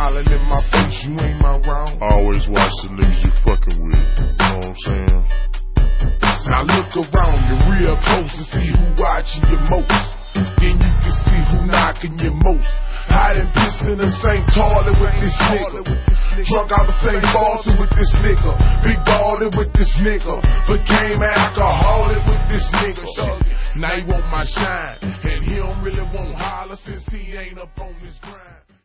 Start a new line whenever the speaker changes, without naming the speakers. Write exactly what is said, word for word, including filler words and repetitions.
smiling in my face, you ain't my wrong.
Always watch the niggas you fucking with, you know what I'm saying?
Now look around you real close to see who watching you most. Then you can see who knocking you most. Hiding pissed in the same toilet with this nigga. Drunk out the same faucet with this nigga. Big ballin' with this nigga. Became an alcoholic with this nigga. Now he want my shine, and he don't really want holler since he ain't up on his grind.